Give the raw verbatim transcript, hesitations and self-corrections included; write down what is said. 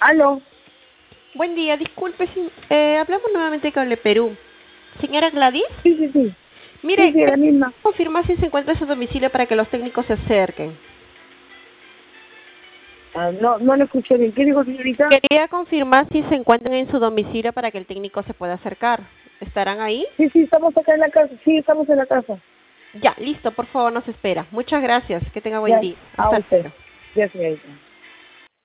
Aló. Buen día, disculpe, si, eh, hablamos nuevamente con el Perú. Señora Gladys, Sí, sí, sí. Sí, mire, sí, la misma. confirmar si se encuentra en su domicilio para que los técnicos se acerquen. Ah, no, no lo escuché bien. ¿Qué dijo, señorita? Quería confirmar si se encuentran en su domicilio para que el técnico se pueda acercar. ¿Estarán ahí? Sí, sí, estamos acá en la casa. Sí, estamos en la casa. Ya, listo, por favor, nos espera. Muchas gracias, que tenga buen Ya, día. a Hasta usted. luego. Ya, señorita.